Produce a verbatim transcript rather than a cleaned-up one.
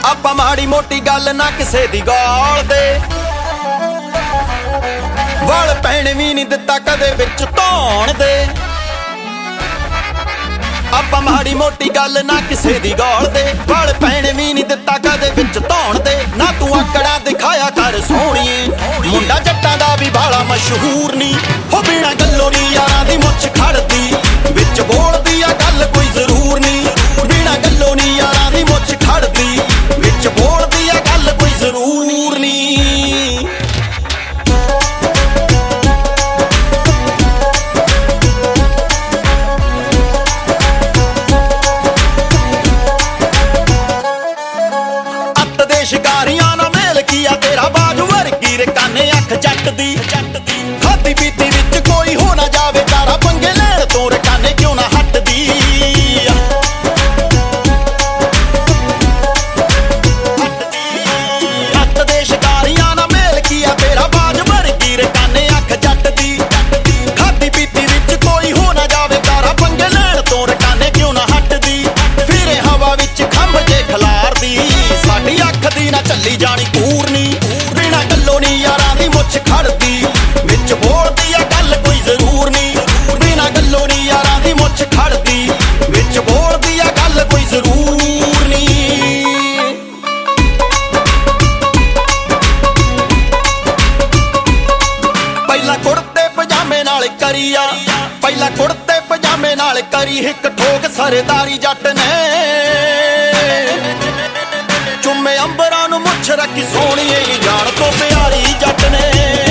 ਆਪਾਂ ਮਾੜੀ ਮੋਟੀ ਗੱਲ ਨਾ ਕਿਸੇ ਦੀ ਗਾਲ ਦੇ, ਵਾਲ ਪੈਣ ਵੀ ਨਹੀਂ ਦਿੱਤਾ ਕਦੇ ਵਿੱਚ ਧੌਣ ਦੇ। ਆਪਾਂ ਮਾੜੀ ਮੋਟੀ ਗੱਲ ਨਾ ਕਿਸੇ ਦੀ ਗਾਲ ਦੇ, ਵਾਲ ਪੈਣ ਵੀ ਨਹੀਂ ਦਿੱਤਾ ਕਦੇ ਵਿੱਚ ਧੌਣ ਦੇ। ਨਾ ਤੂੰ ਆਕੜਾ ਦਿਖਾਇਆ ਕਰ ਸੋਹਣੀਏ, ਮੁੰਡਾ ਜੱਟਾਂ ਦਾ ਵੀ ਬਾਲਾ ਮਸ਼ਹੂਰ ਨਹੀਂ। ਹੋ ਬਿਨਾਂ ਗੱਲੋਂ ਨੀ ਯਾਰਾਂ ਦੀ ਮੁੱਛ ਖੜਦੀ, ਵਿੱਚ ਬੋਲਦੀ ਆ ਗੱਲ ਕੋਈ ਜ਼ਰੂਰ ਨਹੀਂ। ਬਿਨਾਂ ਗੱਲੋਂ ਨੀ ਯਾਰਾਂ ਦੀ ਮੁੱਛ ਖੜਦੀ, ਵਿੱਚ ਬੋਲਦੀ ਆ ਗੱਲ ਕੋਈ ਜ਼ਰੂਰ ਨਹੀਂ। ਸ਼ਿਕਾਰੀਆਂ ਨਾ ਮੇਲ ਕੀਆ ਤੇਰਾ ਬਾਜ ਵਰਗੀ ਰੇ ਕਾਨੇ ਅੱਖ ਜੱਟ ਦੀ। ਖਾਦੀ ਪੀਤੀ ਵਿੱਚ ਕੋਈ ਹੋ ਨਾ ਜਾਵੇ ਤਾਰਾ, ਪੰਗੇ ਲੈਣ ਤੋਂ ਰੇ ਕਾਨੇ ਕਿਉਂ ਨਾ ਹਟਦੀ। ਹੱਟ ਦੇ ਸ਼ਿਕਾਰੀਆਂ ਨਾ ਮੇਲ ਕੀਆ ਤੇਰਾ ਬਾਜ ਵਰਗੀ ਰੇ ਕਾਨੇ ਅੱਖ ਜੱਟ ਦੀ। ਖਾਦੀ ਪੀਤੀ ਵਿੱਚ ਕੋਈ ਹੋ ਨਾ ਜਾਵੇ ਤਾਰਾ, ਪੰਗੇ ਲੈਣ ਤੋਂ ਰੇ ਕਾਨੇ ਕਿਉਂ ਨਾ ਹਟਦੀ। ਫਿਰੇ ਹਵਾ ਵਿੱਚ ਖੰਭ ਜੇ ਖਲਾਰਦੀ, ਸਾਡੀ ਅੱਖ ਦੀ ਨਾ ਚੱਲੀ ਜਾਣੀ ਪੂਰਨੀ। ਬਿਨਾਂ ਗੱਲੋਂ ਨੀ ਯਾਰਾਂ ਦੀ ਮੁੱਛ ਖੜਦੀ, ਵਿੱਚ ਬੋਲਦੀ ਆ ਗੱਲ ਕੋਈ ਜ਼ਰੂਰ ਨਹੀਂ। ਬਿਨਾਂ ਗੱਲੋਂ ਨੀ ਯਾਰਾਂ ਦੀ ਮੁੱਛ ਖੜਦੀ, ਵਿੱਚ ਬੋਲਦੀ ਆ ਗੱਲ ਕੋਈ ਜ਼ਰੂਰ ਨਹੀਂ। ਪਹਿਲਾਂ ਕੁੜਤੇ ਪਜਾਮੇ ਨਾਲ ਕਰੀ ਆ, ਪਹਿਲਾਂ ਕੁੜਤੇ ਪਜਾਮੇ ਨਾਲ ਕਰੀ ਇੱਕ ਠੋਕ ਸਰਦਾਰੀ ਜੱਟ ਨੇ। ਚੁੰਮੇ ਅੰਬਰਾਂ ਨੂੰ ਮੁੱਛ ਰੱਖੀ ਸੋਹਣੀਏ ਨੀ ਜਾਣ ਤੋਂ ਪਿਆਰੀ ਜੱਟ ਨੇ।